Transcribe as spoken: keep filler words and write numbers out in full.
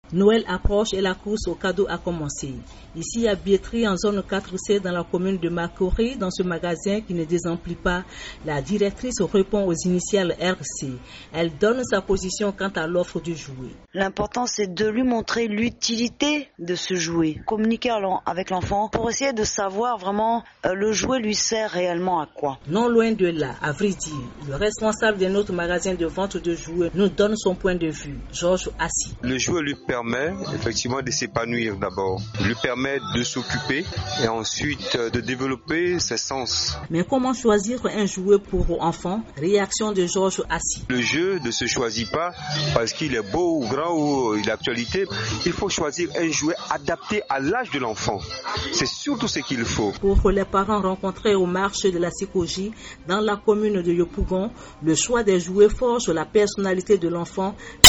Noël approche et la course aux cadeaux a commencé. Ici à Biétry, en zone quatre C, dans la commune de Makori, dans ce magasin qui ne désemplit pas, la directrice répond aux initiales R C. Elle donne sa position quant à l'offre du jouet. L'important, c'est de lui montrer l'utilité de ce jouet. Communiquer avec l'enfant pour essayer de savoir vraiment euh, le jouet lui sert réellement à quoi. Non loin de là, à vrai dire, le responsable de notre magasin de vente de jouets nous donne son point de vue. Georges Assis. Le jouet lui permet effectivement de s'épanouir d'abord, lui permet de s'occuper et ensuite de développer ses sens. Mais comment choisir un jouet pour enfants? Réaction de Georges Assis. Le jeu ne se choisit pas parce qu'il est beau ou grand ou il est d'actualité. Il faut choisir un jouet adapté à l'âge de l'enfant. C'est surtout ce qu'il faut. Pour les parents rencontrés au marché de la Sikoji dans la commune de Yopougon, le choix des jouets forge la personnalité de l'enfant.